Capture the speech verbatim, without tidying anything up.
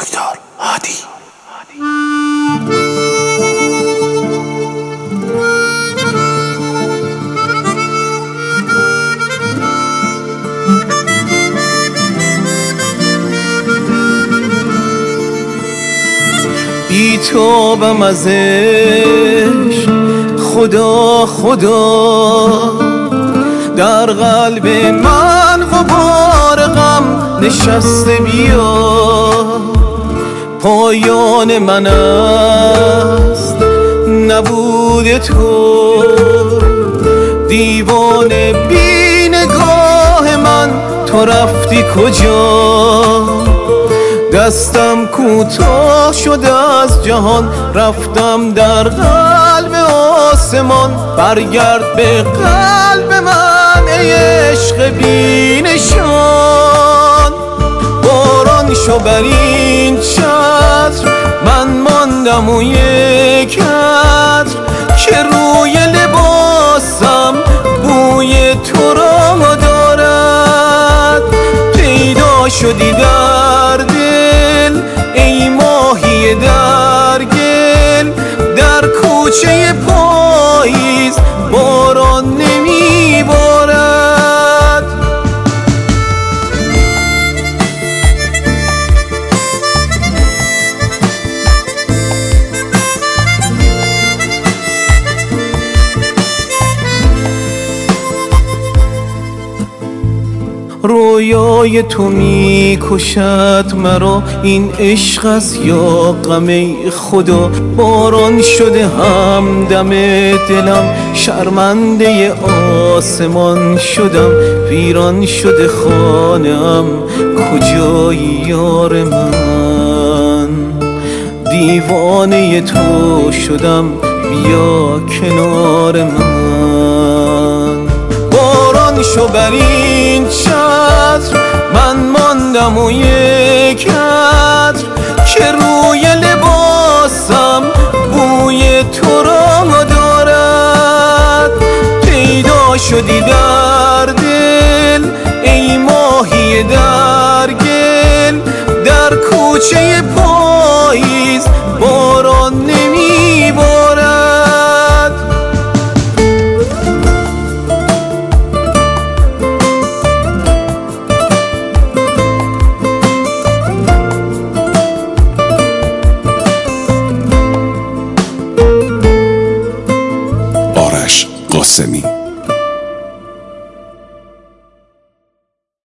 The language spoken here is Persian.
دکتر هادی. بیتابم ازش خدا خدا، در قلب من غبار غم نشسته بیا. پایان من است نبود تو، دیوانه بی نگاه من تو رفتی کجا؟ دستم کوتاه شده از جهان، رفتم در قلب آسمان. برگرد به قلب من ای عشق بی نشان. باران شو بر این چتر، من ماندم و یک عطر که روی لباسم بوی تو را دارد. پیدا شدی در دل ای ماهی در گل، در کوچه پاییز باران نمی بارد. رویای تو می کشد مرا، این عشق است یا غم ای خدا؟ باران شده همدم دلم، شرمنده آسمان شدم. ویران شده خانه‌ام، کجایی یار من؟ دیوانه تو شدم، بیا کنار من. باران شو بر این چتر، من ماندم و یک عطر که روی لباسم بوی تو را دارد. پیدا شدی در دل ای ماهی در گل، در کوچه پاییز باران